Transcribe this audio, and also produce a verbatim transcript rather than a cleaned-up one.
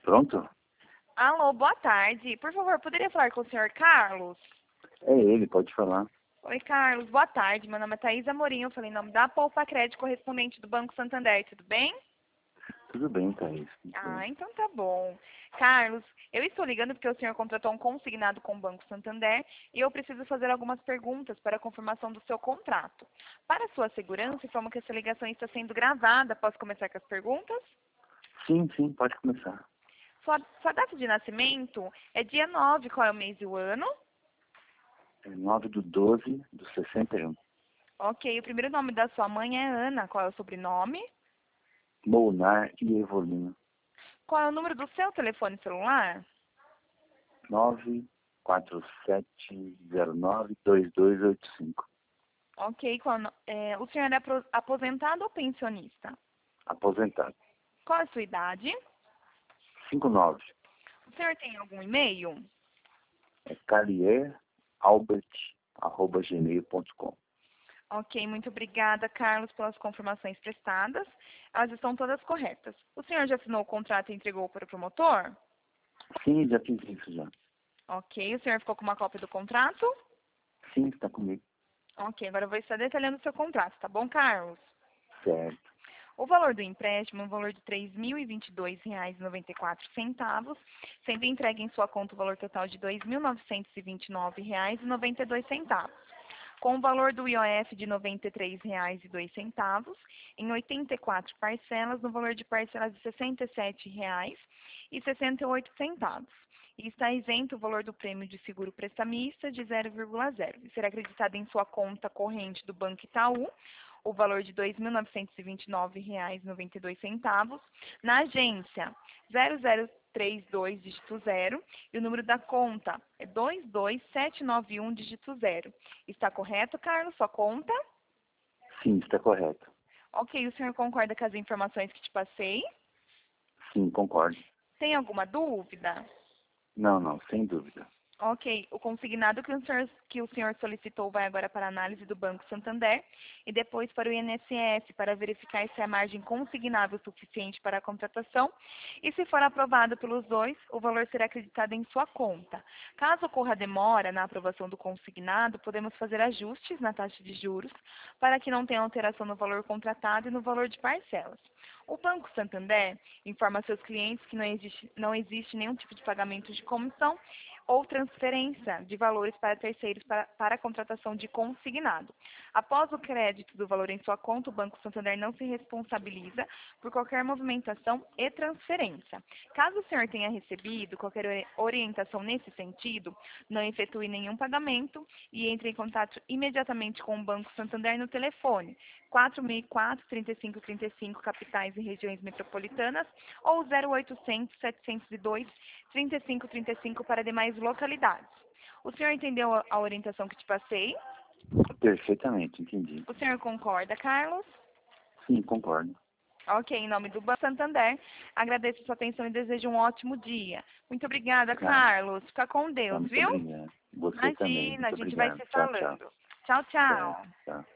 Pronto? Alô, boa tarde. Por favor, poderia falar com o senhor Carlos? É ele, pode falar. Oi, Carlos. Boa tarde. Meu nome é Thaís Amorim. Eu falei em nome da Poupa Crédito, correspondente do Banco Santander. Tudo bem? Tudo bem, Thaís. Tudo Ah, bem. então tá bom. Carlos, eu estou ligando porque o senhor contratou um consignado com o Banco Santander e eu preciso fazer algumas perguntas para a confirmação do seu contrato. Para sua segurança, informo que essa ligação está sendo gravada. Posso começar com as perguntas? Sim, sim, pode começar. Sua, sua data de nascimento é dia nove. Qual é o mês e o ano? É nove do doze do sessenta e um. Ok, o primeiro nome da sua mãe é Ana. Qual é o sobrenome? Molnar e Evolino. Qual é o número do seu telefone celular? nove quatro sete zero nove dois dois oito cinco. Ok, qual, é o no- é, o senhor é apro- aposentado ou pensionista? Aposentado. Qual é a sua idade? cinquenta e nove. O senhor tem algum e-mail? É carrier albert arroba gmail ponto com. Ok, muito obrigada, Carlos, pelas confirmações prestadas. Elas estão todas corretas. O senhor já assinou o contrato e entregou para o promotor? Sim, já fiz isso já. Ok, o senhor ficou com uma cópia do contrato? Sim, está comigo. Ok, agora eu vou estar detalhando o seu contrato, tá bom, Carlos? Certo. O valor do empréstimo é um valor de três mil e vinte e dois reais e noventa e quatro centavos, sendo entregue em sua conta o valor total de dois mil novecentos e vinte e nove reais e noventa e dois centavos, com o valor do I O F de noventa e três reais e dois centavos, em oitenta e quatro parcelas, no valor de parcelas de sessenta e sete reais e sessenta e oito centavos. E está isento o valor do prêmio de seguro prestamista de zero vírgula zero. E será acreditado em sua conta corrente do Banco Itaú o valor de dois mil novecentos e vinte e nove reais e noventa e dois centavos, na agência zero zero três dois, dígito zero, e o número da conta é dois dois sete nove um, dígito zero. Está correto, Carlos, sua conta? Sim, está correto. Ok, o senhor concorda com as informações que te passei? Sim, concordo. Tem alguma dúvida? Não, não, sem dúvida. Ok, o consignado que o, senhor, que o senhor solicitou vai agora para a análise do Banco Santander e depois para o I N S S para verificar se a margem consignável suficiente para a contratação e se for aprovado pelos dois, o valor será acreditado em sua conta. Caso ocorra demora na aprovação do consignado, podemos fazer ajustes na taxa de juros para que não tenha alteração no valor contratado e no valor de parcelas. O Banco Santander informa a seus clientes que não existe, não existe nenhum tipo de pagamento de comissão ou transferência de valores para terceiros para, para a contratação de consignado. Após o crédito do valor em sua conta, o Banco Santander não se responsabiliza por qualquer movimentação e transferência. Caso o senhor tenha recebido qualquer ori- orientação nesse sentido, não efetue nenhum pagamento e entre em contato imediatamente com o Banco Santander no telefone quatro mil e quatro, trinta e cinco trinta e cinco, capitais e regiões metropolitanas, ou zero oitocentos, setecentos e dois, trinta e cinco trinta e cinco para demais localidades. O senhor entendeu a a orientação que te passei? Perfeitamente, entendi. O senhor concorda, Carlos? Sim, concordo. Ok, em nome do Banco Santander, agradeço sua atenção e desejo um ótimo dia. Muito obrigada, Tá, Carlos. Fica com tá, Deus, muito viu? obrigado. Você também, Imagina, a muito gente vai obrigado. se Tchau, tchau. falando. Tchau, Certo, tchau. tchau.